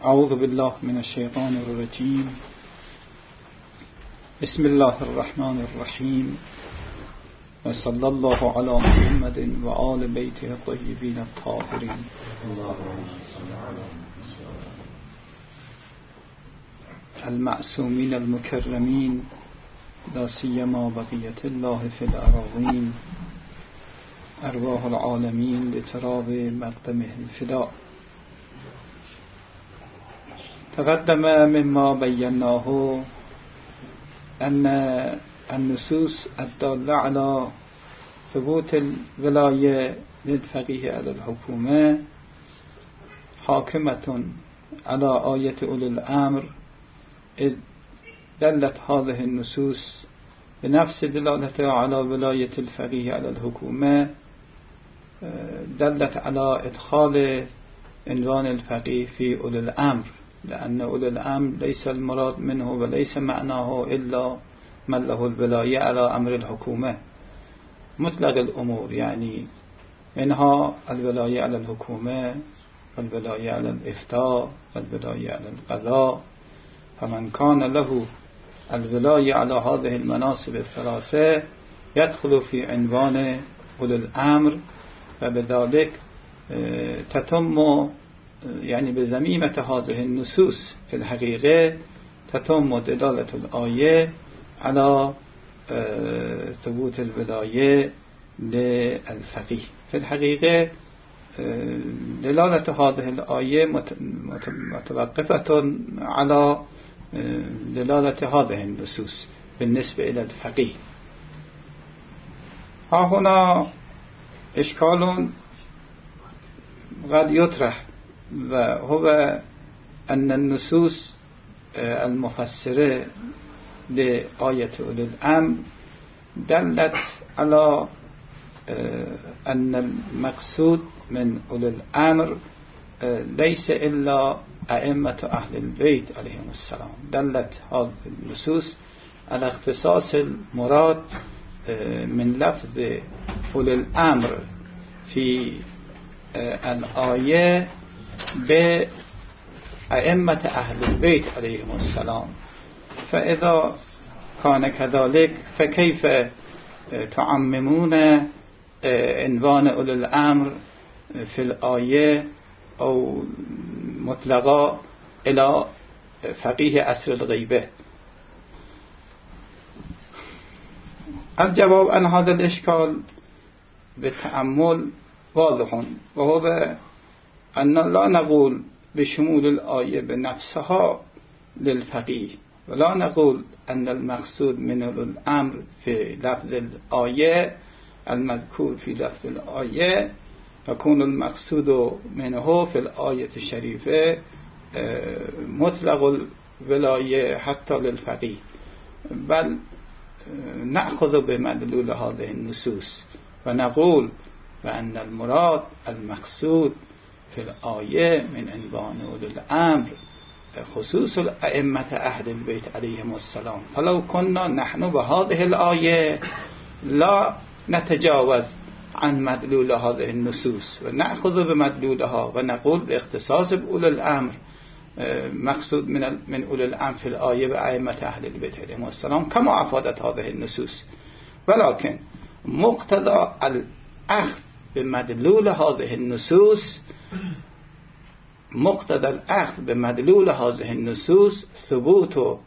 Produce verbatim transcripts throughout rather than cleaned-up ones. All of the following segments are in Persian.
اعوذ بالله من الشیطان الرجیم. بسم الله الرحمن الرحیم و صلی الله علی محمد و آل بیته الطیبین الطاهرین. المعصومین المکرمین لا سیما بقیة الله فی الأراضین، ارواح العالمین لتراب مقدمه الفداء. تقدم مما بیناه أن النصوص الدالة على ثبوت الولاية للفقيه على الحكومة حاكمة على آية أولي الأمر، إذ دلت هذه النصوص بنفس دلالتها على ولاية الفقيه على الحكومة، دلت على إدخال عنوان الفقيه في أولي الأمر، لأن أولي الأمر ليس المراد منه وليس معناه إلا من له الولاية على أمر الحكومة مطلق الأمور، يعني منها الولاية على الحكومة والولاية على الإفتاء والولاية على القضاء. فمن كان له الولاية على هذه المناصب الثلاثة يدخل في عنوان أولي الأمر، وبذلك تتم يعني بزميمة هذه النصوص في الحقيقة تتم دلالة الآية على ثبوت الولاية للفقيه. في الحقيقة دلالة هذه الآية متوقفة على دلالة هذه النصوص بالنسبة إلى الفقيه. ها هنا إشكال قد يطرح، وهو أن النصوص المفسرة لآية أولي الأمر دلت على أن المقصود من أولي الأمر ليس إلا أئمة أهل البيت عليهم السلام. دلت هذه النصوص على اختصاص المراد من لفظ أولي الأمر في الآية بأئمة أهل البيت عليهم السلام. فإذا كان كذلك فكيف تعممون عنوان أولي الأمر في الآية أو مطلقا إلى فقيه عصر الغيبة؟ الجواب عن هذا الإشكال بالتأمل واضح، وهو أن لا نقول بشمول الآية بنفسها للفقيه، ولا نقول أن المقصود من الأمر في لفظ الآية المذكور في لفظ الآية يكون المقصود منه في الآية الشريفة مطلق الولاية حتى للفقيه، بل نأخذ بمدلول هذه النصوص ونقول بأن المراد المقصود في الآية من عنوان أولي الأمر خصوص الأئمة أهل البيت عليهم السلام. فلو كنا نحن بهذه الآية لا نتجاوز عن مدلول هذه النصوص ونأخذ بمدلولها ونقول باختصاص بأولي الأمر مقصود من من أولي الأمر في الآية بأئمة أهل البيت عليهم السلام كما أفادت هذه النصوص. ولكن مقتضى الأخذ بمدلول هذه النصوص مقتضى الأخذ بمدلول هذه النصوص ثبوت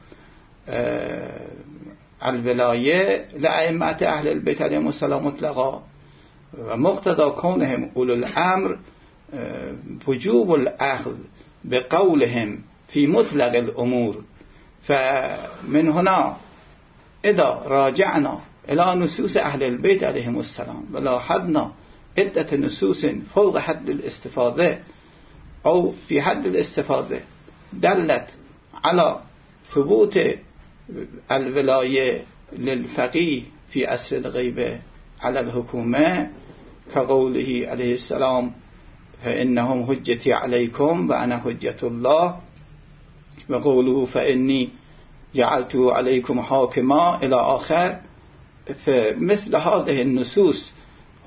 الولاية لأئمة أهل البيت عليهم السلام مطلقا، ومقتضى كونهم أولي الأمر وجوب الأخذ بقولهم في مطلق الأمور. فمن هنا إذا راجعنا إلى نصوص أهل البيت عليهم السلام ولاحظنا عدة نصوص فوق حد الاستفاضة أو في حد الاستفاضة دلت على ثبوت الولاية للفقيه في عصر الغيبة على الحكومة كقوله عليه السلام فإنهم حجتي عليكم وأنا حجة الله، وقوله فإني جعلت عليكم حاكما إلى آخر. فمثل هذه النصوص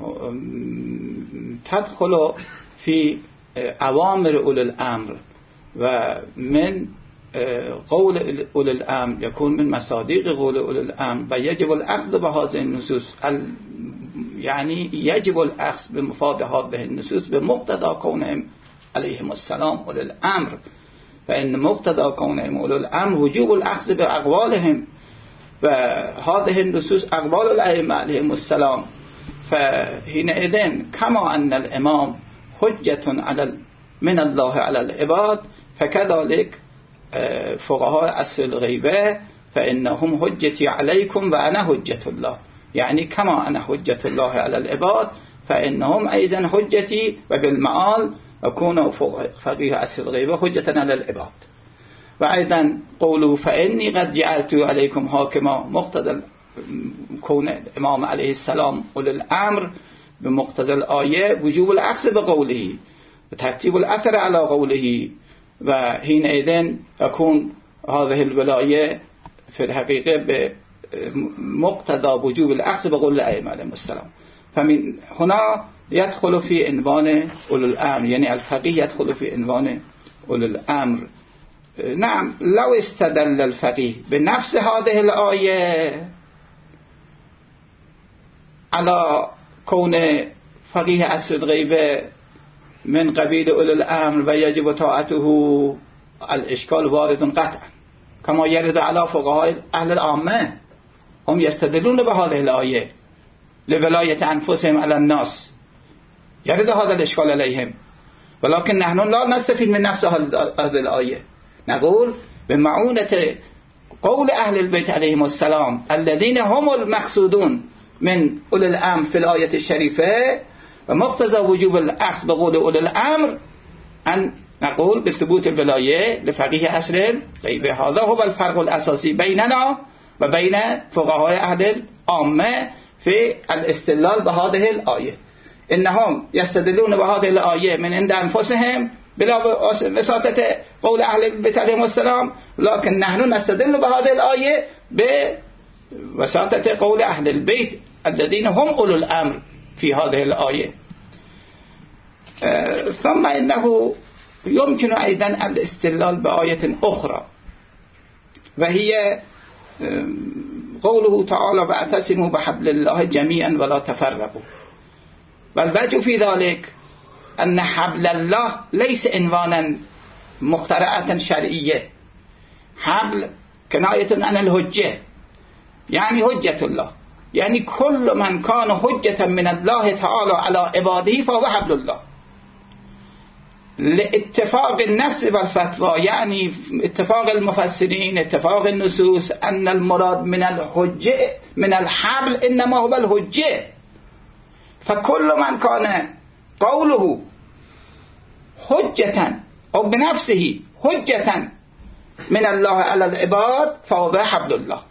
تدخل في أوامر أولي الأمر و من قول أولي الأمر يكون من مصادق قول أولي الأمر ويجب الأخذ بهذه النصوص يعني يجب الأخذ بمفاد هذه النصوص بمقتضى كونهم عليهم السلام أولي الأمر، فإن مقتضى كونهم أولي الأمر وجوب الأخذ بأقوالهم، وهذه النصوص أقوال الأئمة عليهم السلام. فحينئذ كما أن الإمام حجة على من الله على العباد، فكذلك فقهاء عصر الغيبة فإنهم حجتي عليكم وأنا حجة الله، يعني كما أنا حجة الله على العباد فإنهم أيضا حجتي، وبالمعال أكون فقيه عصر الغيبة حجة على العباد. وأيضا قولوا فإني قد جعلت عليكم حاكما، مقتضى كون الإمام عليه السلام أولي الأمر بمقتضى الآية وجوب الأخذ بقوله وترتيب الأثر على قوله، وحينئذ تكون هذه الولاية في الحقيقة بمقتضى وجوب الأخذ بقول الأئمة عليهم السلام. فمن هنا يدخل في عنوان أولي الأمر، يعني الفقيه يدخل في عنوان أولي الأمر. نعم، لو استدل الفقيه بنفس هذه الآية على كون فقيه عصر الغيبة من قبيل أولي الأمر ويجب طاعته، الإشكال وارد قطعا كما يرد على فقهاء أهل العامة، هم يستدلون بهذه الآية لولاية أنفسهم على الناس، يرد هذا الإشكال عليهم، ولكن نحن لا نستفيد من نفس هذه الآية، نقول بمعونة قول أهل البيت عليهم السلام الذين هم المقصودون من أولي الأمر في الآية الشريفة، ومقتضى وجوب الأخذ بقول أولي الأمر أن نقول بثبوت الولاية لفقيه عصر الغيبة. هذا هو الفرق الأساسي بيننا وبين فقهاء أهل العامة في الاستدلال بهذه الآية. إنهم يستدلون بهذه الآية من عند أنفسهم بلا وساطة قول أهل البيت عليهم السلام، لكن نحن نستدل بهذه الآية بوساطة قول أهل البيت الذين هم أولو الأمر في هذه الآية. آه ثم إنه يمكن أيضا الاستدلال بآية أخرى، وهي آه قوله تعالى واعتصموا بحبل الله جميعا ولا تفرقوا. والوجه في ذلك أن حبل الله ليس عنوانا مخترعة شرعية، حبل كناية عن الحجة، يعني حجة الله، يعني كل من كان حجة من الله تعالى على عباده فهو حبل الله، لاتفاق النص والفتوى، يعني اتفاق المفسرين اتفاق النصوص أن المراد من الحجة من الحبل إنما هو الحجة. فكل من كان قوله حجة أو بنفسه حجة من الله على العباد فهو حبل الله،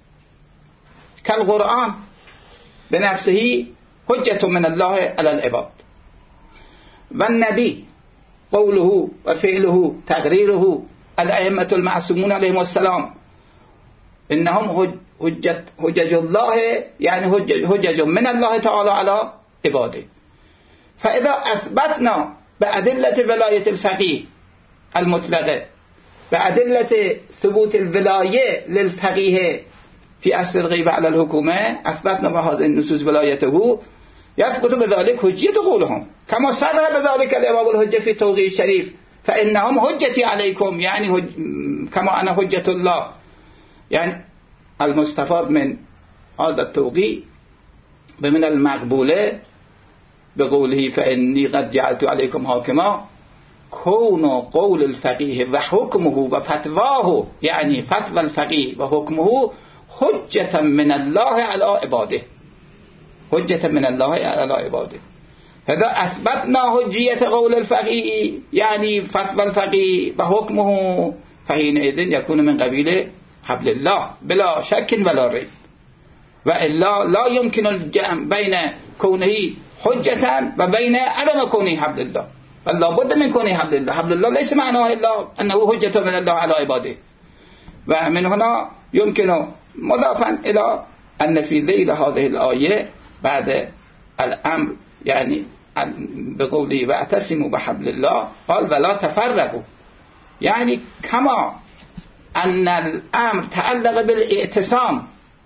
كالقرآن بنفسه حجة من الله على العباد، والنبي قوله وفعله تقريره الأئمة المعصومون عليهم السلام إنهم حجة حجج الله، يعني حجج من الله تعالى على عباده. فإذا أثبتنا بأدلة ولاية الفقيه المطلقة، بأدلة ثبوت الولاية للفقيه في أصل الغيبة على الحكومة، أثبتنا بهذه النصوص ولايته، يثبت بذلك حجية قولهم كما صرح بذلك الإمام الحجة في التوقيع الشريف فإنهم حجتي عليكم، يعني هج... كما أنا حجة الله. يعني المستفاد من هذا التوقيع بمن المقبولة بقوله فإني قد جعلت عليكم حاكما، كون قول الفقيه وحكمه وفتواه، يعني فتوى الفقيه وحكمه حجة من الله على عباده، حجة من الله على عباده. هذا أثبتنا حجية قول الفقيه يعني فتوى الفقيه وحكمه، فحينئذ يكون من قبيل حبل الله بلا شك ولا ريب. وإلا لا يمكن الجمع بين كونه حجة وبين عدم كونه حبل الله، بل لا بد من كونه حبل الله. حبل الله ليس معناه إلا أنه حجة من الله على عباده. ومن هنا يمكن مضافا إلى أن في ذيل هذه الآية بعد الأمر يعني بقوله واعتصموا بحبل الله قال ولا تفرقوا، يعني كما أن الأمر تعلق بالاعتصام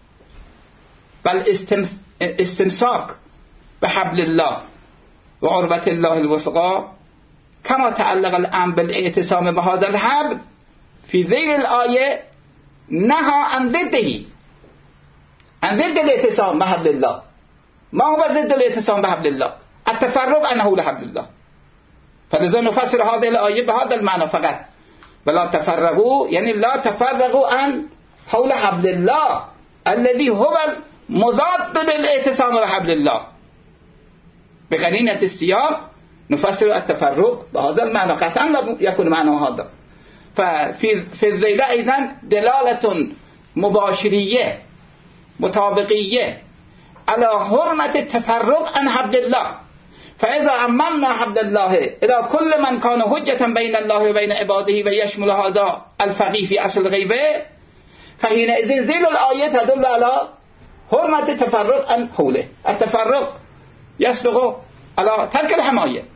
والاستمساك بحبل الله وعربة الله الوثقى، كما تعلق الأمر بالاعتصام بهذا الحبل في ذيل الآية نهى عن ضده، عن ضد الاعتصام بحبل الله. ما هو ضد الاعتصام بحبل الله؟ التفرق عنه لحبل الله. فلذا نفسر هذه الآية بهذا المعنى فقط، ولا تفرقوا يعني لا تفرقوا عن حول حبل الله الذي هو مضاد للاعتصام بحبل الله. بقرينة السياق نفسر التفرق بهذا المعنى، قطعا لا يكون معنى هذا. ففي في الذيل أيضا دلالة مباشرية مطابقية على حرمة التفرق عن حبل الله. فإذا عممنا حبل الله إلى كل من كان حجة بين الله وبين عباده ويشمل هذا الفقيه في أصل الغيبة، فحينئذ ذيل الآية تدل على حرمة التفرق عن حوله. التفرق يسبق على ترك الحماية،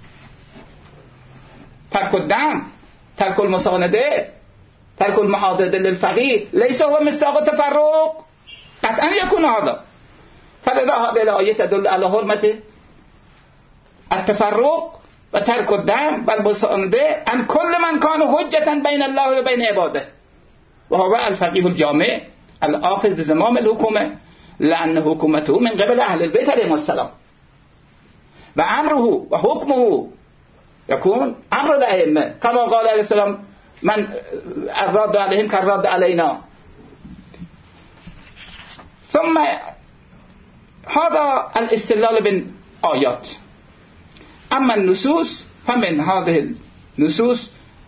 ترك الدعم، ترك المساندة، ترك المحاضرة للفقيه، ليس هو مصداق التفرق. قطعا يكون هذا. فلذا هذه الآية تدل على حرمة التفرق وترك الدعم والمساندة عن كل من كان حجة بين الله وبين عباده، وهو الفقيه الجامع الآخذ بزمام الحكومة، لأن حكومته من قبل أهل البيت عليهم السلام، وأمره وحكمه يكون أمر الأئمة، كما قال عليه السلام من الرد عليهم كالرد علينا. ثم هذا الاستدلال بالآيات. أما النصوص فمن هذه النصوص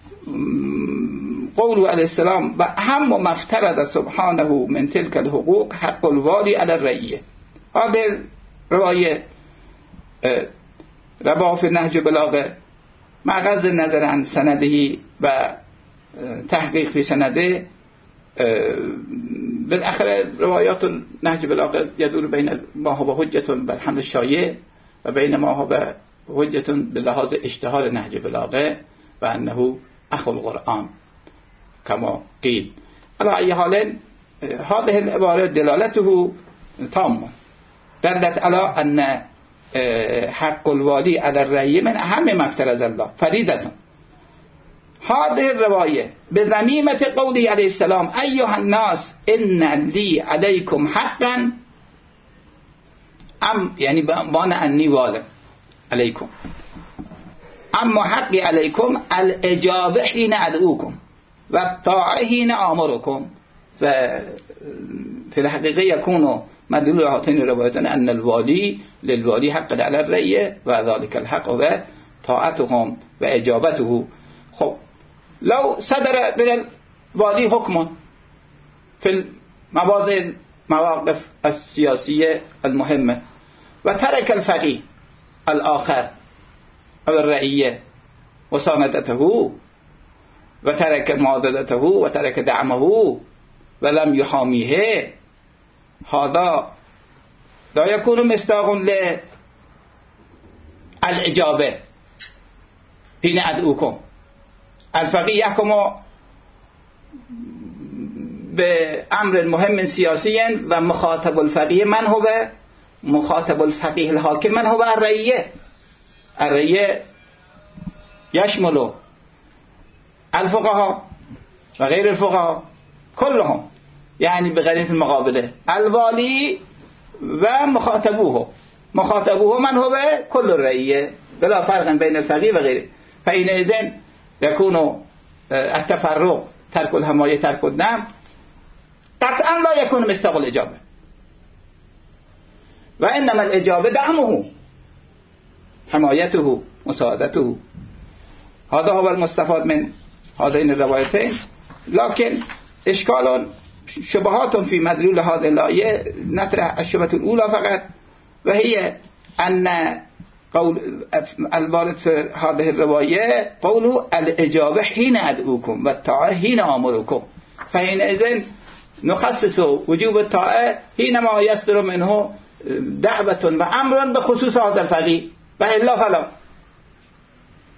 قوله عليه السلام وأهم ما افترض سبحانه من تلك الحقوق حق الوالي على الرعية. هذه الرواية رواه في نهج البلاغة مع غض النظر عن سنده وتحقيق في سنده. بالأخير روايات نهج البلاغة يدور بين ما هو حجة بالحمل الشايع وبين ما هو حجة بلحاظ اشتهار نهج البلاغة وأنه أخو القرآن كما قيل. على أي حال هذه العبارة دلالته تامة، دلت على أن حق الوالي على الرعية من أهم ما افترض الله فريضة. هذه الرواية بذميمة قوله عليه السلام أيها الناس إن لي عليكم حقا، أم يعني بمعنى أني والي عليكم، أما حقي عليكم الإجابة حين أدعوكم والطاعة حين آمركم. ففي الحقيقة يكون مدلول هاتين الروايتين أن الوالي للوالي حق على الرعية وذلك الحق هو طاعتهم وإجابته. خب لو صدر من الوالي حكم في المواضع المواقف السياسية المهمة وترك الفقيه الآخر أو الرعية وساندته وترك معاضدته وترك دعمه ولم يحاميه، هذا لا يكون مصداق للإجابة حين أدعوكم. الفقيه يحكم بأمر مهم سياسيا ومخاطب الفقيه من هو؟ مخاطب الفقيه الحاكم من هو؟ الرعية. الرعية يشمل الفقهاء وغير الفقهاء كلهم، يعني بغير المقابلة الوالي ومخاطبوه. مخاطبوه من هو؟ كل الرعية بلا فرق بين الفقيه وغيره. فحينئذ يكون التفرق ترك الحماية ترك الدعم قطعا لا يكون مصداق الإجابة، وإنما الإجابة دعمه حمايته مساعدته. هذا هو المستفاد من هذين الروايتين. لكن إشكال شبهات في مدلول هذه الآية نطرح الشبهة الأولى فقط، وهي أن قول الوارد في هذه الرواية قوله الإجابة حين أدعوكم والطاعة حين آمركم. فحينئذ نخصص وجوب الطاعة حينما يصدر منه دعوة وأمر بخصوص هذا الفقيه، وإلا فلا.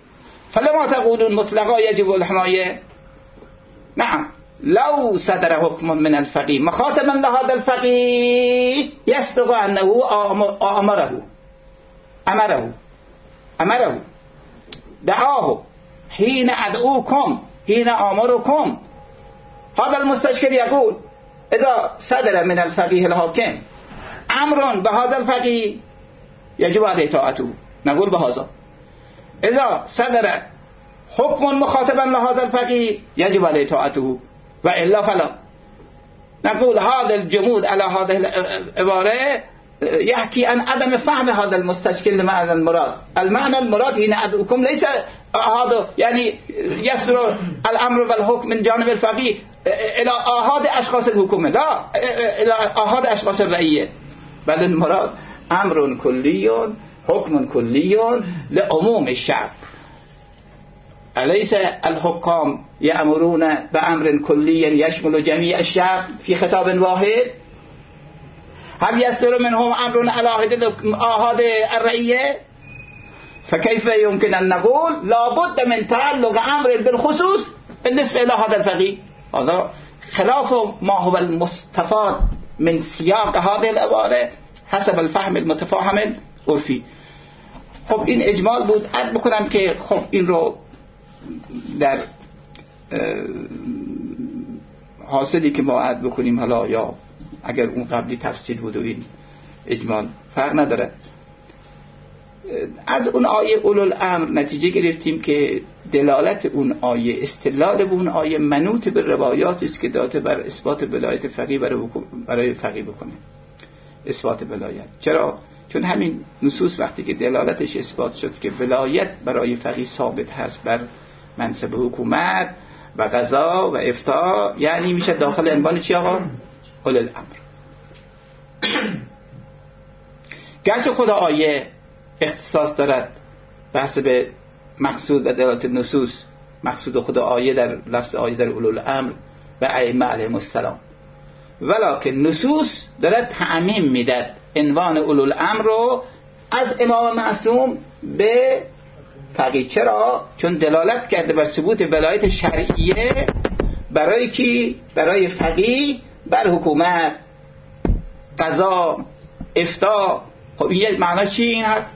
فلما تقولون مطلقا يجب الحمایه. نعم لو صدر حكم من الفقيه مخاطبا لهذا الفقيه يصدق انه امره امره امره دعاه حين ادعوكم حين امركم. هذا المستشكل يقول اذا صدر من الفقيه الحاكم امر بهذا الفقيه يجب عليه طاعته، نقول بهذا. اذا صدر حكم مخاطبا لهذا الفقيه يجب عليه طاعته وإلا فلا. نقول هذا الجمود على هذه العبارة يحكي عن عدم فهم هذا المستشكل لمعنى المراد. المعنى المراد هنا أدعوكم ليس هذا يعني يسر الأمر والحكم من جانب الفقيه إلى آحاد أشخاص الحكومة، لا إلى آحاد أشخاص الرعية، بل المراد أمر كلي حكم كلي لعموم الشعب. أليس الحكام يأمرون بأمر كلي يشمل جميع الشعب في خطاب واحد؟ هل يصدر منهم أمر على آحاد الرعية؟ فكيف يمكن أن نقول لابد من تعلق أمر بالخصوص بالنسبة إلى هذا الفقيه؟ هذا خلاف ما هو المستفاد من سياق هذه العبارة حسب الفهم المتفاهم العرفي. خب این اجمال بود. عرض بکنم که خب این رو در حاصلی که ما عرض بکنیم حالا یا اگر اون قبلی تفصیل بود و این اجمال فرق نداره. از اون آیه اولوالامر نتیجه گرفتیم که دلالت اون آیه استدلال به اون آیه منوط به روایاتی است که داده بر اثبات ولایت فقیه برای برای فقیه بکنه. اثبات ولایت چرا؟ چون همین نصوص وقتی که دلالتش اثبات شد که ولایت برای فقیه ثابت هست بر منصب حکومت و قضا و افتاء، یعنی میشه داخل عنوان چی آقا؟ اولوالامر. گرچه خدا آیه اختصاص دارد بحث به مقصود و دلالت نصوص، مقصود خدا آیه در لفظ آیه در اولوالامر و ائمه علیهم السلام، ولکن نصوص دارد تعمیم میداد عنوان اولوالامر رو از امام معصوم به فقیه. چرا؟ چون دلالت کرده بر ثبوت ولایت شرعیه برای کی؟ برای فقیه بر حکومت، قضا، افتاء. خب این معنی چی این حرف؟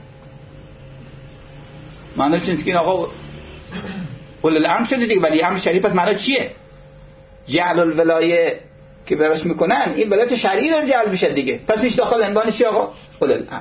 معنی چیه که این آقا اولوالامر شده دیگه، ولی امر شرعی پس معنی چیه؟ جعل الولایه که براش میکنن این ولایت شرعی داره جعل میشه دیگه، پس میشه داخل عنوان چی آقا؟ اولوالامر.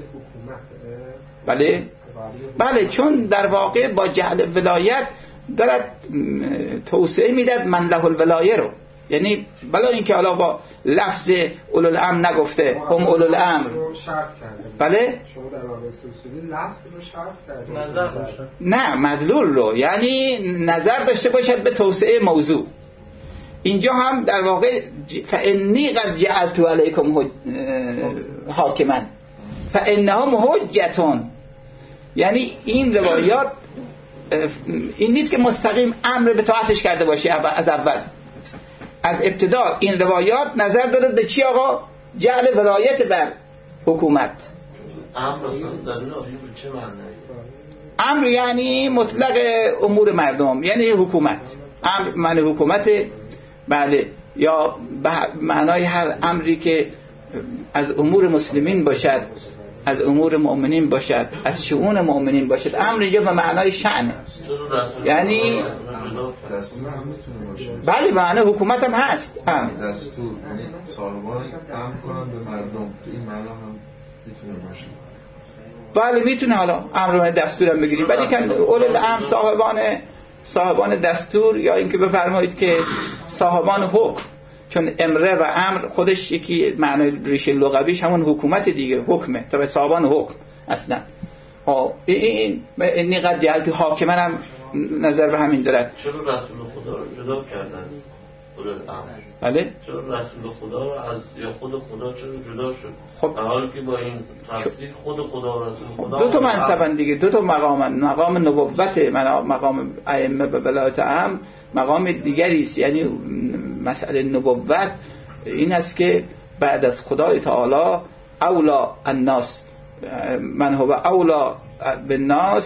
بله بله، چون در واقع با جعل ولایت دارد توسعه میداد من له الولایه رو، یعنی بلا اینکه حالا با لفظ اولوالامر نگفته هم اولوالامر بله شما در واقع اصولی لفظ رو شرط کردید، نظر نه مدلول رو، یعنی نظر داشته باشد به توسعه موضوع. اینجا هم در واقع فانی قد جعلت علیکم حاکما فانهم حجتون، یعنی این روایات این نیست که مستقیم امر به طاعتش کرده باشه از اول، از ابتدا این روایات نظر داره به چی آقا؟ جعل ولایت بر حکومت. امر اصلا در این آیه به چه معنی؟ امر یعنی مطلق امور مردم، یعنی حکومت. امر معنی حکومت، بله، یا به معنای هر امری که از امور مسلمین باشد، از امور مؤمنین باشد، از شؤون مؤمنین باشد. امر اینجا به معنای شأنه، یعنی بله معنی حکومت هم هست. امر دستور، یعنی صاحبان امر کنن به مردم، این معنا هم میتونه باشه. بله میتونه، حالا امر دستور هم بگیریم، ولی که اولوالامر صاحبان صاحبان دستور، یا اینکه بفرمایید که صاحبان حکم، چون امره و امر خودش یکی معنای ریشه لغویش همون حکومت دیگه، حکمه، تا به صاحبان حکم اصلا. ها این این قد جهت حاکمان هم نظر به همین دارد. چرا رسول خدا رو جدا کردن؟ بله چرا رسول خدا رو از یا خود خدا چرا جدا شد؟ خب در حالی که با این تفسیر خود خدا و رسول خدا دو تا منصبن دیگه، دو تا مقامن، مقام نبوت، مقام ائمه به ولایت امر مقام دیگری است. یعنی مسئله نبوت این است که بعد از خدای تعالی اولا الناس من هو اولا بالناس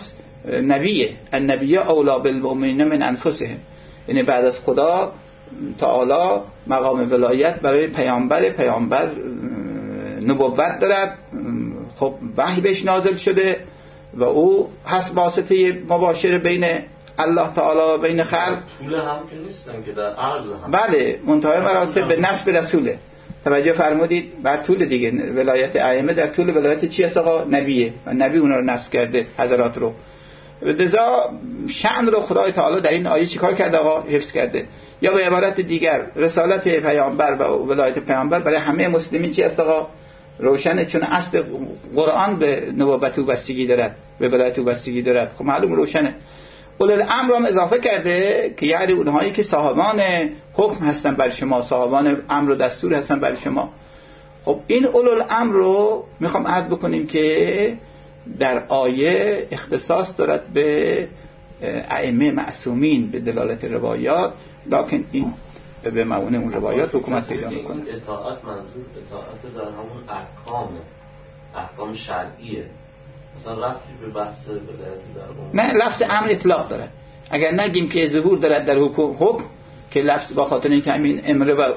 نبیه، النبی اولی بالمؤمنین من انفسهم، یعنی بعد از خدا تعالی مقام ولایت برای پیامبر، پیامبر نبوت دارد، خب وحی بهش نازل شده و او هست واسطه مباشر بین الله تعالی و بین خلق. طول هم که نیستن که در عرض هم، بله منتهای مراتب به نسب رسوله. توجه فرمودید؟ بعد طول دیگه ولایت ائمه در طول ولایت چی است آقا؟ نبیه و نبی اونا رو نسب کرده حضرات رو. لذا شأن رو خدای تعالی در این آیه چیکار کرده آقا؟ حفظ کرده. یا به عبارت دیگر رسالت پیامبر و ولایت پیامبر برای همه مسلمین چی است آقا؟ روشنه، چون اصل قرآن به نبوت و بستگی دارد، به ولایت و بستگی دارد. خب معلوم روشنه. اولو الامر هم اضافه کرده که یعنی اونهایی که صاحبان حکم هستن بر شما، صاحبان امر و دستور هستن بر شما. خب این اولو الامر رو میخوام عرض بکنیم که در آیه اختصاص دارد به ائمه معصومین به دلالت روایات، لکن این به معونه اون روایات حکومت پیدا میکنه. اطاعت منظور اطاعت در همون احکام احکام شرعیه، مثلا رفتی به بحث ولایت در اون نه، لفظ امر اطلاق داره. اگر نگیم که ظهور دارد در حکم حکم که لفظ با خاطر اینکه همین امره و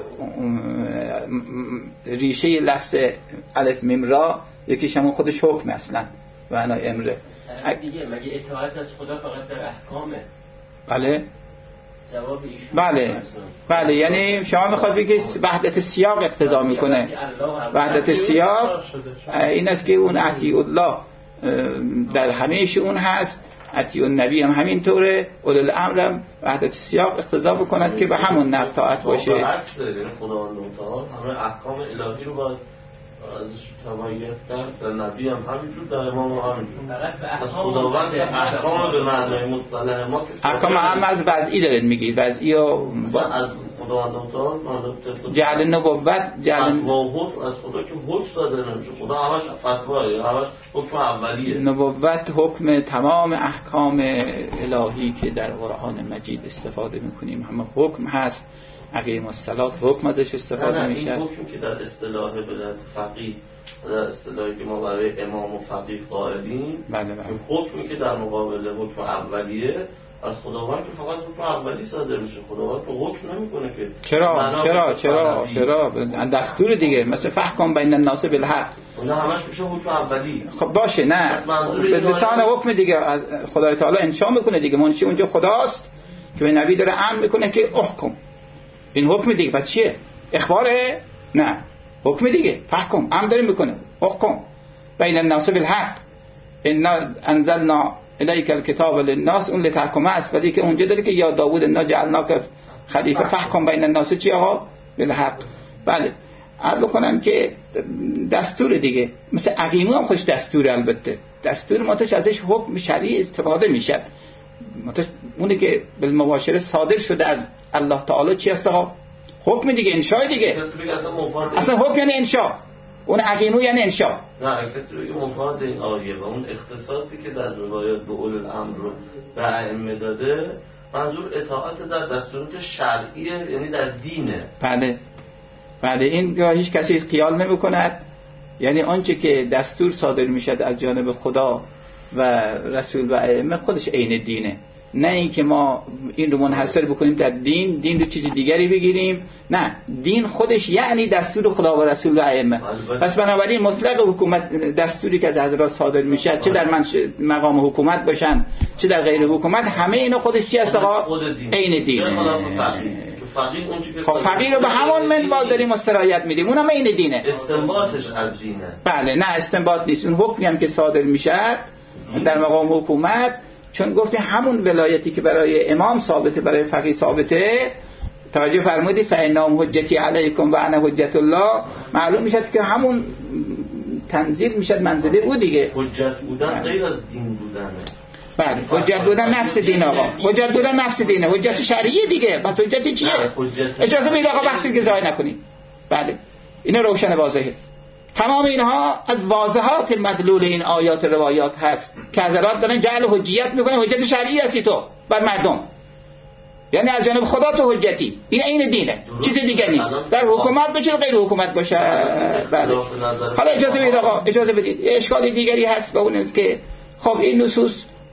ریشه لفظ الف میم را یکیش همون خودش حکم اصلا و انا امره دیگه. مگه اطاعت از خدا فقط در احکامه؟ بله جواب ایشون بله بله، یعنی شما میخواد بگید وحدت سیاق اقتضا میکنه. وحدت سیاق این است که اون اطیع الله در همه شؤون هست، اطیع النبی هم همین طوره، اولو الامر هم وحدت سیاق اقتضا بکند که به همون نحو طاعت باشه. برعکس یعنی خداوند متعال همه احکام الهی رو باید ازش تبعیت کرد، در نبی هم همینجور، در امام هم همینجور. از خداوند احکام به معنای مصطلح ما که احکام هم از وضعی دارین میگید، وضعی و با... از خداوند متعال جعل نبوت جعل حکم از خدا که حکم داده نمیشه، خدا همش فتواه، همش حکم اولیه. نبوت حکم تمام احکام الهی که در قرآن مجید استفاده میکنیم همه حکم هست. اقیم الصلاة حکم ازش استفاده میشه. این حکم که در اصطلاح ولایت فقیه، در اصطلاحی که ما برای امام و فقیه قائلیم، بله بله، حکمی که در مقابل حکم اولیه از خداوند که فقط حکم اولی صادر میشه، خداوند که حکم نمیکنه که چرا چرا چرا چرا دستور دیگه، مثل فحکم بین الناس بالحق، اون همش میشه حکم اولی. خب باشه، نه به لسان حکم دیگه از خدای تعالی انشا میکنه دیگه، منشی اونجا خداست که به نبی داره امر میکنه که احکم. این حکم دیگه پس چیه؟ اخباره؟ نه، حکم دیگه، فحکم، امر داره میکنه، احکم بین الناس بالحق انا انزلنا الیک الکتاب للناس، اون لتحکم است، ولی که اونجا داره که یا داوود انا جعلناک خلیفه فحکم بین الناس چی آقا؟ بالحق. بله عرض کنم که دستور دیگه، مثل عقیمو هم خوش دستور، البته دستور ماتش ازش حکم شرعی استفاده میشه، ماتش اونه که بالمباشره صادر شده از الله تعالی چی است آقا؟ حکم دیگه، انشاء دیگه. اصلا حکم یعنی انشاء، اون عقیمو یعنی انشاء. نه کسی بگه مفاد این آیه و اون اختصاصی که در روایات به اولو الامر رو به ائمه داده، منظور اطاعت در دستورات شرعیه، یعنی در دینه. بله بله، این که هیچ کسی خیال نمی کند، یعنی آنچه که دستور صادر می شد از جانب خدا و رسول و ائمه خودش عین دینه، نه اینکه ما این رو منحصر بکنیم در دین، دین رو چیز دیگری بگیریم. نه، دین خودش یعنی دستور خدا و رسول و ائمه. پس بنابراین مطلق حکومت، دستوری که از حضرات صادر میشه، چه در مقام حکومت باشن چه در غیر حکومت، همه اینا خودش چی است آقا؟ عین دین. خب فقیه رو به همون منوال داریم و سرایت میدیم، اونم عین دینه، استنباطش از دینه. بله نه استنباط نیست، اون حکمی هم که صادر میشه در مقام حکومت، چون گفته همون ولایتی که برای امام ثابته برای فقیه ثابته، توجه فرمودید فإنهم حجتی علیکم و انا حجت الله، معلوم میشد که همون تنزیل میشد منزله او دیگه. حجت بودن غیر از دین بودنه. بله حجت بودن نفس دین آقا، حجت بودن نفس دینه، حجت شرعی دیگه. پس حجت چیه؟ اجازه بدید آقا وقتی که ضایع نکنید. بله اینا روشن واضحه. تمام اینها از واضحات مدلول این آیات روایات هست که حضرات دارن جعل حجیت میکنه، حجت شرعی هستی تو بر مردم، یعنی از جانب خدا تو حجتی، این عین دینه، چیز دیگه نیست، در حکومت باشه غیر حکومت باشه. بله حالا اجازه بدید آقا، اجازه بدید اشکال دیگری هست و اون است که خب این نصوص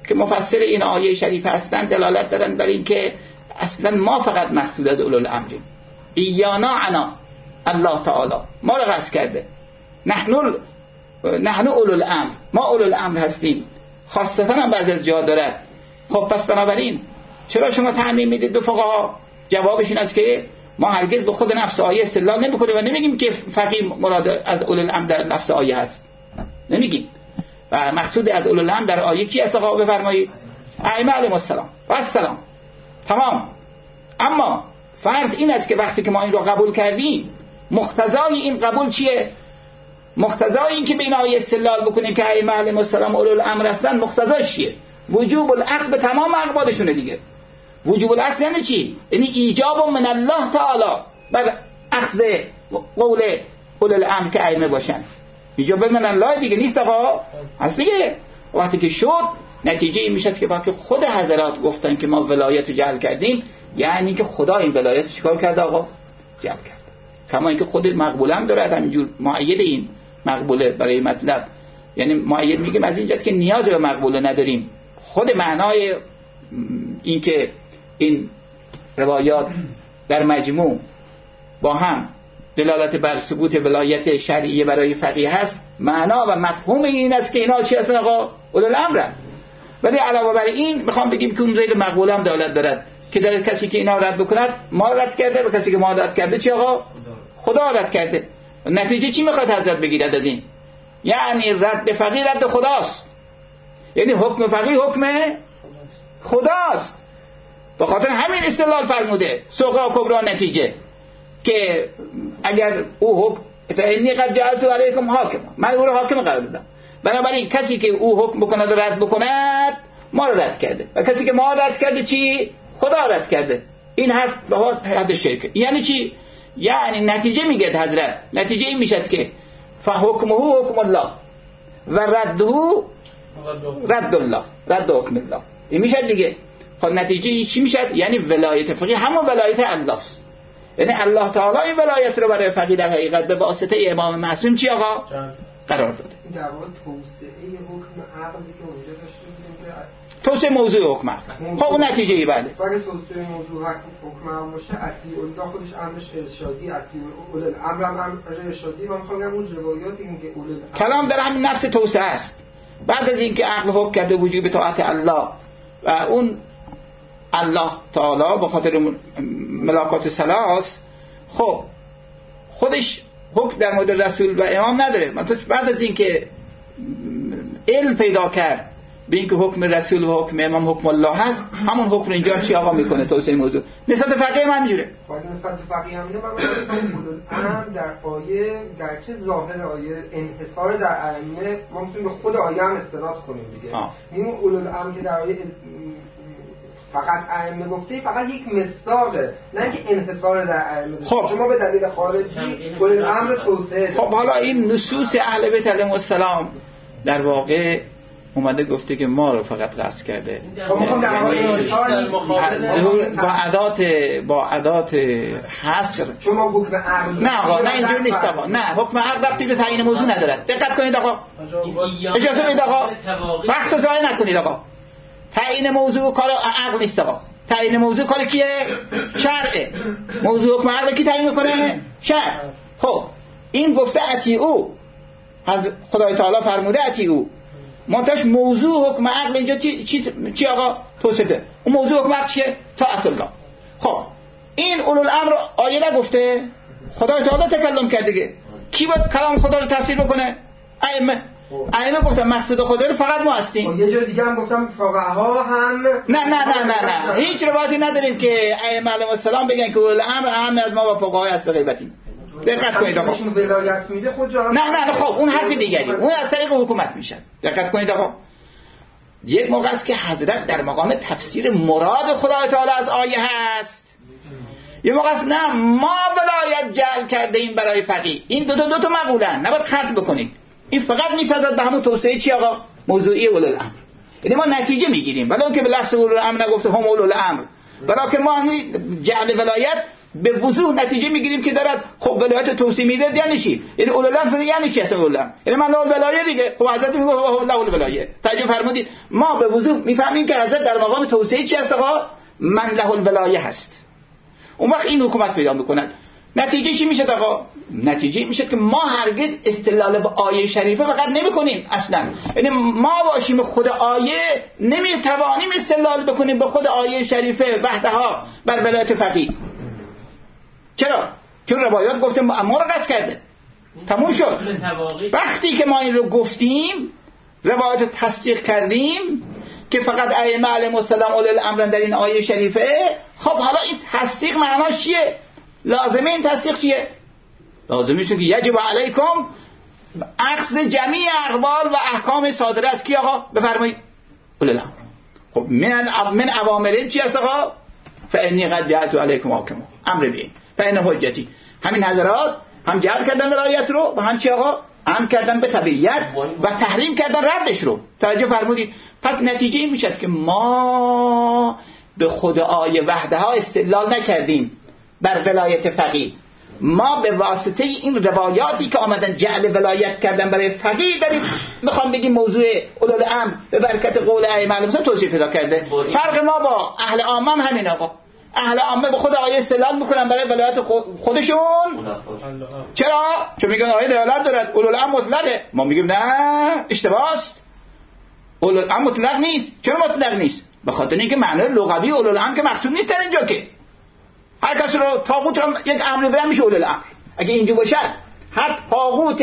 که مفسر این آیه شریف هستند دلالت دارن بر این که اصلا ما فقط مقصود از اولوالامریم. ایانا عنا، الله تعالی ما رو قصد کرده. نحن نحن اولوالامر، ما اولوالامر هستیم. خاصتا هم بعضی از جا دارد. خب پس بنابراین چرا شما تعمیم میدید به فقها؟ جوابش این است که ما هرگز به خود نفس آیه استدلال نمیکنیم و نمیگیم که فقیه مراد از اولوالامر در نفس آیه هست، نمیگیم. و مقصود از اولوالامر در آیه کی است؟ آقا بفرمایید. ائمه علیهم السلام و السلام. تمام. اما فرض این است که وقتی که ما این رو قبول کردیم، مقتضای این قبول چیه؟ مقتضای این که به این آیه استدلال بکنیم که ائمه علیهم السلام اولوالامر هستن، مقتضاش چیه؟ وجوب الاخذ به تمام اقوالشونه دیگه. وجوب الاخذ یعنی چی؟ یعنی ایجاب من الله تعالی بر اخذ قول اولوالامر که ائمه باشن. ایجاب من الله دیگه نیست آقا، هست دیگه. وقتی که شد نتیجه این میشه که وقتی خود حضرات گفتن که ما ولایت رو جعل کردیم، یعنی که خدا این ولایت رو چیکار کرده آقا؟ جعل کرد. کما اینکه خود مقبول هم داره، همینجور مؤید این مقبوله برای مطلب. یعنی مؤید میگیم از این جهت که نیاز به مقبوله نداریم. خود معنای این که این روایات در مجموع با هم دلالت بر ثبوت ولایت شرعیه برای فقیه هست، معنا و مفهوم این است که اینا چی هستن آقا؟ اولوالامر. ولی علاوه بر این میخوام بگیم که اون زیر مقبول هم دلالت دارد که در کسی که اینا رد بکند ما رد کرده و کسی که ما رد کرده چی آقا؟ خدا رد کرده. نتیجه چی میخواد حضرت بگیرد از این؟ یعنی رد فقیه رد خداست، یعنی حکم فقیه حکم خداست. به خاطر همین استدلال فرموده صغرا کبرا نتیجه که اگر او حکم فإنی قد جعلت علیکم حاکم، من او رو حاکم قرار دادم، بنابراین کسی که او حکم بکند و رد بکند ما رو رد کرده و کسی که ما رد کرده چی؟ خدا رد کرده. این حرف به حد شرک. یعنی چی؟ یعنی نتیجه میگه حضرت، نتیجه این میشد که فحکمه حکم الله و رده رد الله، رد حکم الله. این میشد دیگه. خب نتیجه چی میشد؟ یعنی ولایت فقیه همون ولایت الله است. یعنی الله تعالی این ولایت رو برای فقیه در حقیقت به واسطه امام معصوم چی آقا؟ قرار داده. در واقع توسعه حکم عقلی که اونجا داشته بودیم که توسعه موضوع حکم عقل. خب اون نتیجه ای بله. اگه توسعه موضوع حکم عقل باشه، اطیع الله خودش امرش ارشادی، اطیع اولوالامر هم امر ارشادی. من میخوام بگم اون روایاتی که اولوالامر کلام در همین نفس توسعه است. بعد از اینکه عقل حکم کرده وجوب طاعت الله و اون الله تعالی به خاطر ملاکات ثلاث، خب خودش حکم در مورد رسول و امام نداره. مثلا بعد از اینکه علم پیدا کرد به اینکه حکم رسول و حکم امام حکم الله هست، همون حکم اینجا چی آقا میکنه؟ توسعه موضوع. نسبت فقیه هم همینجوره. باید نسبت فقیه هم میگم اولوالامر در آیه گرچه ظاهر آیه انحصار در ائمه، ما میتونیم به خود آیه هم استناد کنیم دیگه. میگیم اولوالامر که در آیه فقط ائمه گفته فقط یک مصداقه، نه اینکه انحصار در ائمه. خب شما به دلیل خارجی اولوالامر توسعه. خب حالا این نصوص اهل بیت علیهم السلام در واقع اومده گفته که ما رو فقط قصد کرده. خب در با عدات با عدات حصر. شما حکم عقل نه آقا، نه اینجوری نیست آقا. نه، حکم عقل ربطی به تعیین موضوع ندارد. دقت کنید آقا. اجازه بدید آقا. وقت ضایع نکنید آقا. تعیین موضوع کار عقل نیست آقا. تعیین موضوع کار کیه؟ شرعه. موضوع حکم عقل کی تعیین میکنه؟ شرع. خب این گفته اطیعوا، از خدای تعالی فرموده اطیعوا. منتهاش موضوع حکم عقل اینجا چی چی, چی آقا؟ توصیفه. اون موضوع حکم عقل چیه؟ طاعت الله. خب این اولوالامر آیه نگفته، خدای تعالی تکلم کرده دیگه. کی باید کلام خدا رو تفسیر بکنه؟ ائمه. ائمه گفتن مقصود خدا رو فقط ما هستیم. یه جور دیگه هم گفتم فقها هم نه نه نه نه نه هیچ روایتی نداریم که ائمه علیهم السلام بگن که اولوالامر اهم از ما و فقهای اصل غیبتی. دقت کنید آقا. ولایت میده خود جان. نه نه خب اون حرف دیگری، اون از طریق حکومت میشن. دقت کنید آقا. یک موقع است که حضرت در مقام تفسیر مراد خدای تعالی از آیه هست، یه موقع است نه ما ولایت جعل کرده این برای فقیه. این دو تا دو تا مقولن، نباید خلط بکنید. این فقط میسازد به همون توسعه چی آقا؟ موضوعی اولوالامر. یعنی ما نتیجه میگیریم ولو که به لفظ اولوالامر نگفته هم اولوالامر، ولکن ما جعل ولایت به وضوح نتیجه میگیریم که دارد خب ولایت توصیه میده. یعنی چی؟ یعنی اولوالامر یعنی چی اصلا اولوالامر؟ یعنی من له الولایه دیگه. خب حضرت میگه له الولایه. توجه فرمودید ما به وضوح میفهمیم که حضرت در مقام توصیه چی هست؟ آقا من له الولایه هست. اون وقت این حکومت پیدا میکنن. نتیجه چی میشه آقا؟ نتیجه میشه که ما هرگز استدلال به آیه شریفه فقط نمیکنیم اصلا. یعنی ما باشیم خود آیه نمیتوانیم استدلال بکنیم به خود آیه شریفه وحدها بر ولایت فقیه. چرا؟ چون روایات گفته ما رو قصد کرده. تموم شد. وقتی که ما این رو گفتیم روایات تصدیق کردیم که فقط ائمه علیهم السلام اولو الامر در این آیه شریفه، خب حالا این تصدیق معناش چیه؟ لازمه این تصدیق چیه؟ لازمه اینه که یجب علیکم اخذ جمیع اقوال و احکام صادره از کی آقا؟ بفرمایید اولو الامر. خب من من اوامر چی هست آقا؟ فانی قد جعلت علیکم حاکما امر به فان حجتی. همین حضرات هم جعل کردن ولایت رو و هم چی آقا؟ امر کردن به تبعیت و تحریم کردن ردش رو. توجه فرمودید؟ پس نتیجه این میشد که ما به خود آیه وحدها استدلال نکردیم بر ولایت فقیه. ما به واسطه این روایاتی که آمدن جعل ولایت کردن برای فقیه داریم میخوام بگیم موضوع اولوالامر به برکت قول ائمه علیهم السلام توصیف پیدا کرده. فرق ما با اهل عامه هم همین آقا. اهل عامه به خود آیه استدلال میکنن برای ولایت خودشون. چرا؟ چون میگن آیه دلالت دارد اولوالامر مطلقه. ما میگیم نه اشتباه است. اولوالامر مطلق نیست. چرا مطلق نیست؟ به خاطر اینکه معنی لغوی اولوالامر که مقصود نیست در اینجا که هر کس رو طاغوت رو یک امری بدن میشه اولوالامر. اگه اینجا باشد هر طاغوت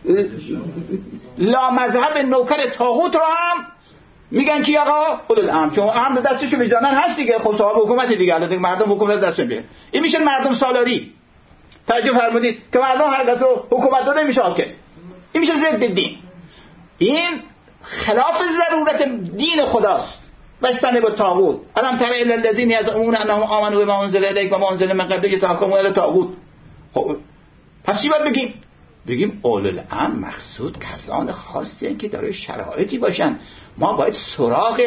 لا مذهب نوکر طاغوت رو هم میگن کی آقا؟ اولوالامر. چون امر دستشو وجدانن هست دیگه. خب صاحب حکومت دیگه. الان مردم حکومت دستشون بیاره. این میشه مردم سالاری. توجه فرمودید که مردم هر کس رو حکومت داده میشه حاکم. این میشه ضد دین. این خلاف ضرورت دین خداست. بستن با طاغوت. الان ترى الی الذین یزعمون انهم آمنوا بما انزل الیک و ما انزل من قبلک یتحاکمون الی طاغوت. خب پس چی باید بگیم؟ بگیم اولوالامر مقصود کسان خاصی که داره شرایطی باشن. ما باید سراغ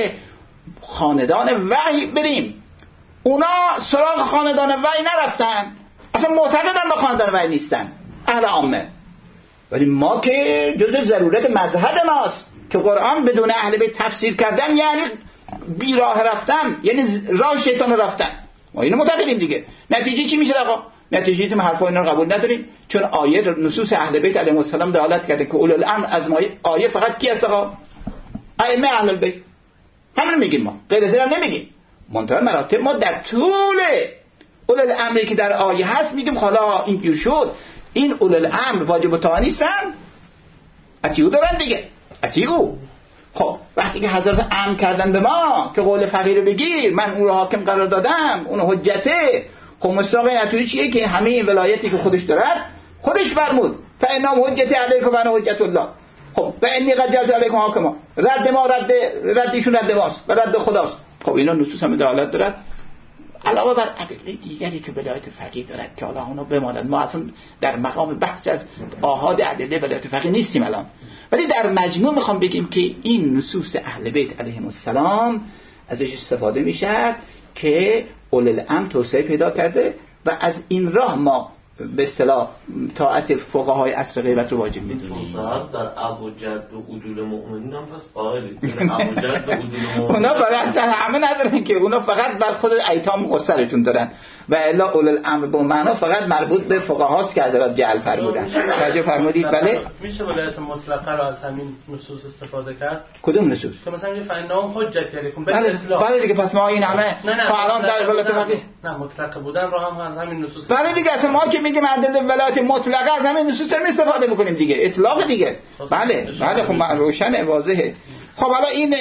خاندان وحی بریم. اونا سراغ خاندان وحی نرفتن. اصلا معتقدن با خاندان وحی نیستن. اهل عامه. ولی ما که جزء ضرورت مذهب ماست که قرآن بدون اهل بیت تفسیر کردن یعنی بی راه رفتن، یعنی راه شیطان رفتن. ما اینو معتقدیم دیگه. نتیجه چی میشه آقا؟ نتیجه اینه ما حرفا اینا رو قبول نداریم، چون آیه نصوص اهل بیت علیهم السلام دلالت کرده که اولوالامر از ما آیه فقط کی هست آقا؟ ائمه اهل البیت. همین میگیم ما، غیر از این نمیگیم. منتها مراتب ما در طول اولوالامری که در آیه هست میگیم حالا اینجور شد، این اولوالامر واجب الطاعه نیستن، اطیعو دارن دیگه، اطیعو. خب وقتی که حضرت امر کردن به ما که قول فقیه بگیر، من اون رو حاکم قرار دادم، اون حجته، خب مصداق نتیجه چیه که همه این ولایتی که خودش دارد خودش فرمود فإنهم حجتی علیکم و انا حجت الله. خب و انی قد جعلت علیکم حاکما، رد ما رد ردیشون رد ماست و رد خداست. خب اینا نصوص هم دلالت دارد، علاوه بر ادله دیگری که ولایت فقیه دارد که حالا اونا بماند. ما اصلا در مقام بحث از آحاد ادله ولایت فقیه نیستیم الان، ولی در مجموع میخوام بگیم که این نصوص اهل بیت علیهم السلام ازش استفاده میشد که اولوالامر توسعه پیدا کرده و از این راه ما به اصطلاح طاعت فقهای عصر غیبت رو واجب میدونیم. صاحب در ابوجد و عدول مؤمنین هم پس قائلی ابوجد و عدول مؤمنین اونا برای در همه ندارن که، اونا فقط بر خود ایتام قصرشون دارن و الا اولوالامر به معنا فقط مربوط به فقهاست که حضرت جعل فرمودن. توجه فرمودید؟ بله. میشه ولایت مطلقه رو از همین نصوص استفاده کرد؟ کدوم نصوص؟ که مثلا میگه فإنهم حجتی علیکم. بله بله دیگه، پس ما این همه فعلان در ولایت فقیه نه مطلق بودن رو هم از همین نصوص. بله دیگه، اصلا ما که میگیم ادله ولایت مطلقه از همین نصوص داریم استفاده میکنیم دیگه، اطلاق دیگه. بله بله خب روشن واضحه. خب حالا این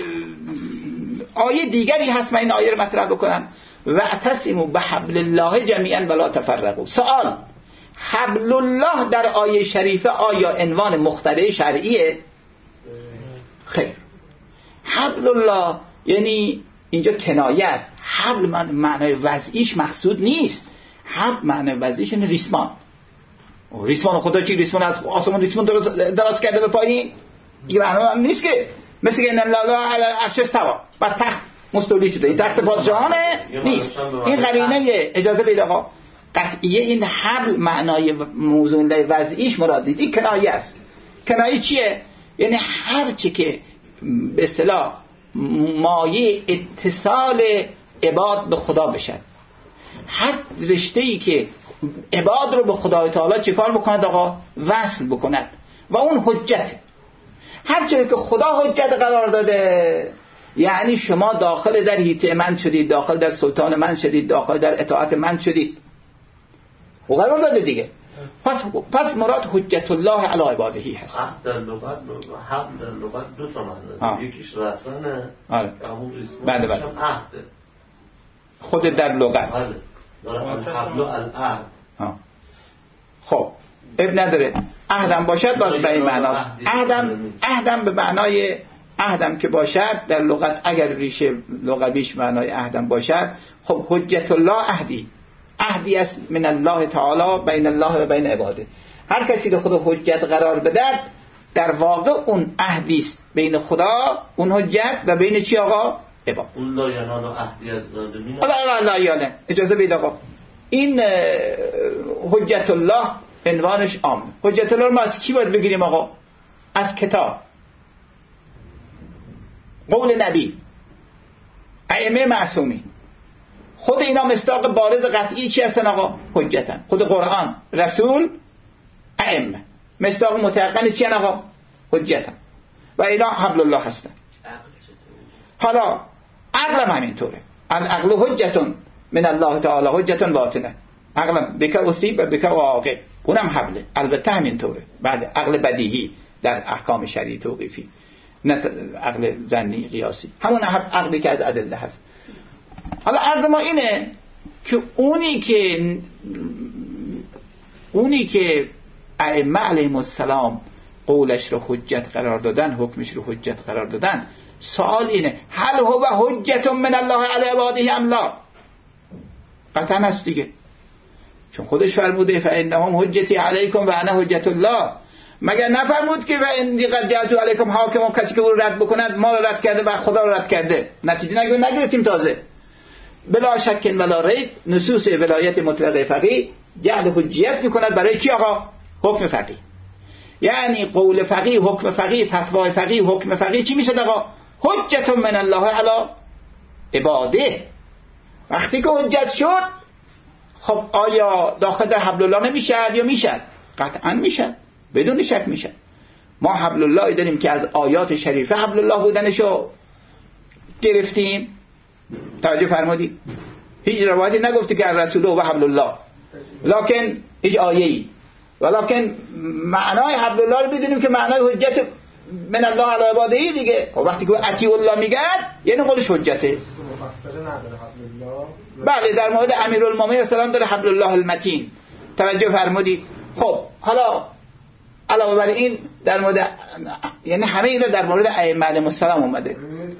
آیه دیگری هست، من این آیه رو مطرح بکنم. واعتصموا بحبل الله جمیعا ولا تفرقوا. سوال، حبل الله در آیه شریفه آیا عنوان مخترع شرعیه؟ خیر. حبل الله یعنی اینجا کنایه است. حبل من معنای وضعیش مقصود نیست. حبل معنای وضعیش یعنی ریسمان. ریسمان خدا چی؟ ریسمان از آسمان ریسمان دراز کرده به پایین؟ این معنی نیست که مثل که ان الله علی العرش استوى، بر تخت مستولی شده. این تخت پادشاهانه نیست. این قرینه اجازه بده آقا. قطعیه این حبل معنای موزون وضعیش مراد نیست، این کنایه است. کنایه چیه؟ یعنی هر چی که به اصطلاح مایه اتصال عباد به خدا بشد، هر رشته‌ای که عباد رو به خدای تعالی چه کار بکند آقا؟ وصل بکند و اون حجته. هر چیزی که خدا حجت قرار داده، یعنی شما داخل در هیته من شدید، داخل در سلطان من شدید، داخل در اطاعت من شدید، او قرار داده دیگه. پس پس مراد حجت الله علی عباده هست. عهد در لغت حبل در لغت دو تا معنی داره، یکیش رسانه، آره. همون ریسمان، بله بله. عهده. خود در لغت. بله. داره الحبل و العهد. خب اب نداره. عهدم باشد باز به این معناست. عهدم عهدم به معنای عهدم که باشد در لغت، اگر ریشه لغویش معنای عهدم باشد، خب حجت الله عهدی، عهدی است من الله تعالی بین الله و بین عباده. هر کسی که خدا حجت قرار بدهد در واقع اون عهدی است بین خدا، اون حجت، و بین چی آقا؟ عباد. اون لا ینال عهدی از ظالمین. لا لا لا اجازه بید آقا، این حجت الله عنوانش عام. حجت الله رو ما از کی باید بگیریم آقا؟ از کتاب، قول نبی، ائمه معصومین. خود اینا مصداق بارز قطعی چی هستن آقا؟ حجتن. خود قرآن، رسول، ائمه مصداق متيقن چی هستن آقا؟ حجتن. و اینا حبل الله هستن. حالا عقل هم همینطوره. العقل حجتون من الله تعالی، حجتون باطنه. عقل بک اصیب و بک واقع، اونم حبله. البته همینطوره. بعد عقل بدیهی در احکام شرعی توقیفی، نه عقل ظنی قیاسی، همون عقلی که از ادله هست. حالا عرض ما اینه که اونی که اونی که ائمه علیهم السلام قولش رو حجت قرار دادن، حکمش رو حجت قرار دادن، سوال اینه هل هو حجت من الله علی عباده ام لا؟ قطعا هست دیگه، چون خودش فرموده فانهم حجتی علیکم و انا حجت الله. مگر نفرمود که و اندی قد جعلت علیکم حاکم، کسی که او رو رد بکند ما رو رد کرده و خدا رو رد کرده. نتیجه نگرفتیم تازه. بلا شک ولا ریب نصوص ولایت مطلقه فقیه جعل حجیت میکند برای کی آقا؟ حکم فقیه. یعنی قول فقیه، حکم فقیه، فتوای فقیه، حکم فقیه چی میشه آقا؟ حجت من الله علی عباده. وقتی که حجت شد، خب آیا داخل در حبل الله نمیشه یا میشه؟ قطعا میشه، بدون شک میشه. ما حبل الله داریم که از آیات شریفه حبل الله بودنشو گرفتیم. توجه فرمودید؟ هیچ روایتی نگفته که رسول و حبل الله، لکن هیچ آیه‌ای، ولکن معنای حبل الله رو بدونیم که معنای حجت من الله علی عباده دیگه. وقتی که اطیع الله میگه یعنی قولش حجته. مفسره نداره حبل الله. بله، در مورد امیرالمومنین السلام داره حبل الله المتین. توجه فرمودید؟ خب حالا علاوه بر این در مورد، یعنی همه اینا در مورد ائمه علیهم السلام اومده.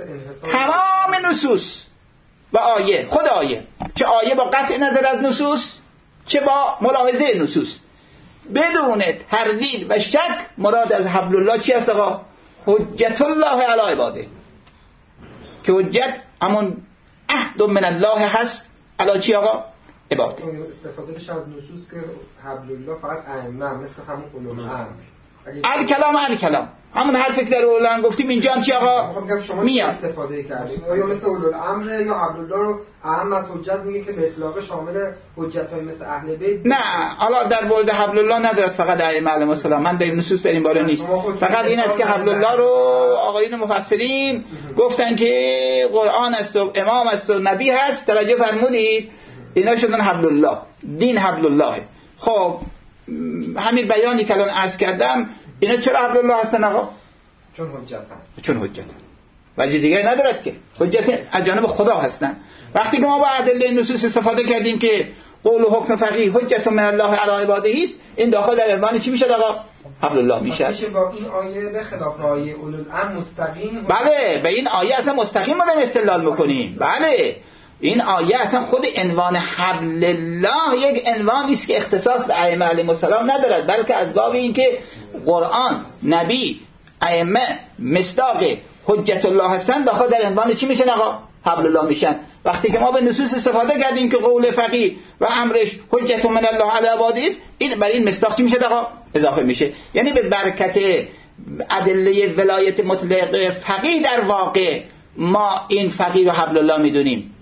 تمام نصوص و آیه، خود آیه، چه آیه با قطع نظر از نصوص، چه با ملاحظه نصوص، بدون تردید و شک مراد از حبل الله چی هست آقا؟ حجت الله علی عباده. که حجت همون عهد من الله هست علی چی آقا؟ عباده. استفاده بشه از نصوص که حبل الله فقط ائمه، مثل همون اولو الامر. ال کلام ال کلام، همون حرفی که در اولو الامر گفتیم اینجا هم چی آقا؟ میگم شما میاد استفاده کردید. آیا مثل اولو الامر یا حبل الله رو اهم از حجت میگه که به اطلاق شامل حجتای مثل اهل بیت؟ نه، حالا در مورد حبل الله ندارد فقط ائمه علیهم السلام. من در نصوص در این باره نیست. فقط این است که حبل الله رو آقایون مفسرین گفتن که قرآن است و امام است و نبی هست. توجه فرمودید؟ اینا شدن حبل الله، دین حبل الله. خب همین بیانی که الان عرض کردم، اینا چرا حبل الله هستن آقا؟ چون حجتن. چون حجتن. وجه دیگه ندارد که حجت از جانب خدا هستن. وقتی که ما با ادله نصوص استفاده کردیم که قول و حکم فقیه حجت من الله علی عباده است، این داخل در عنوان چی میشه آقا؟ حبل الله میشه. میشه با این آیه به خلاف آیه اولو الامر مستقیم. بله، به این آیه اصلا مستقیم ما داریم استدلال میکنیم. بله، این آیه اصلا خود عنوان حبل الله یک عنوانی است که اختصاص به ائمه علیهم السلام ندارد، بلکه از باب این که قرآن، نبی، ائمه مصداق حجت الله هستن، داخل در عنوان چی میشن آقا؟ حبل الله میشن. وقتی که ما به نصوص استفاده کردیم که قول فقیه و امرش حجت من الله علی عباده است، این برای این مصداق چی میشه آقا؟ اضافه میشه. یعنی به برکت ادله ولایت مطلقه فقیه در واقع ما این فقیه رو حبل الله میدونیم.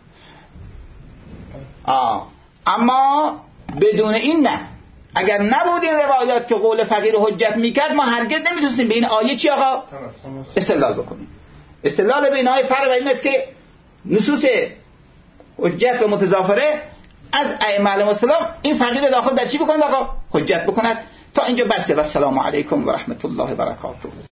آه. اما بدون این نه، اگر نبود این روایات که قول فقیه رو حجت میکرد، ما هرگز نمیتونستیم به این آیه چی آقا؟ استدلال بکنیم. استدلال به این آیه فرق بر این است که نصوص حجت و متضافره از ائمه علیهم السلام این فقیه داخل در چی بکنند آقا؟ حجت بکند. تا اینجا بسه و السلام علیکم و رحمت الله و برکاته.